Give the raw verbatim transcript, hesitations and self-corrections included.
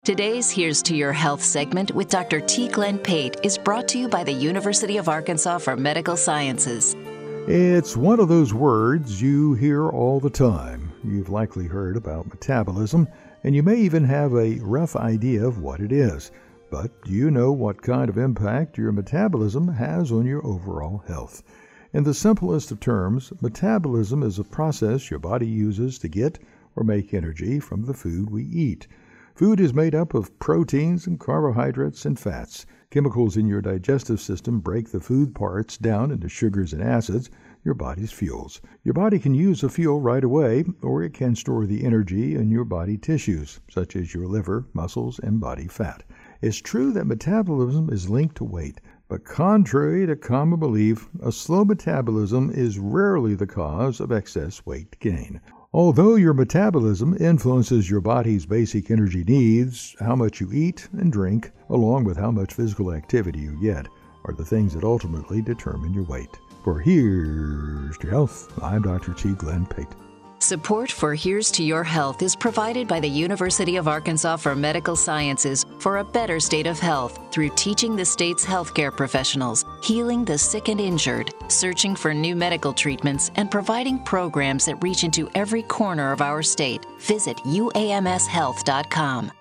Today's Here's to Your Health segment with Doctor T. Glenn Pate is brought to you by the University of Arkansas for Medical Sciences. It's one of those words you hear all the time. You've likely heard about metabolism, and you may even have a rough idea of what it is. But do you know what kind of impact your metabolism has on your overall health? In the simplest of terms, metabolism is a process your body uses to get or make energy from the food we eat. Food is made up of proteins and carbohydrates and fats. Chemicals in your digestive system break the food parts down into sugars and acids, your body's fuels. Your body can use the fuel right away, or it can store the energy in your body tissues, such as your liver, muscles, and body fat. It's true that metabolism is linked to weight, but contrary to common belief, a slow metabolism is rarely the cause of excess weight gain. Although your metabolism influences your body's basic energy needs, how much you eat and drink, along with how much physical activity you get, are the things that ultimately determine your weight. For Here's to Your Health, I'm Doctor T. Glenn Pate. Support for Here's to Your Health is provided by the University of Arkansas for Medical Sciences for a better state of health through teaching the state's healthcare professionals, healing the sick and injured, searching for new medical treatments, and providing programs that reach into every corner of our state. Visit U A M S health dot com.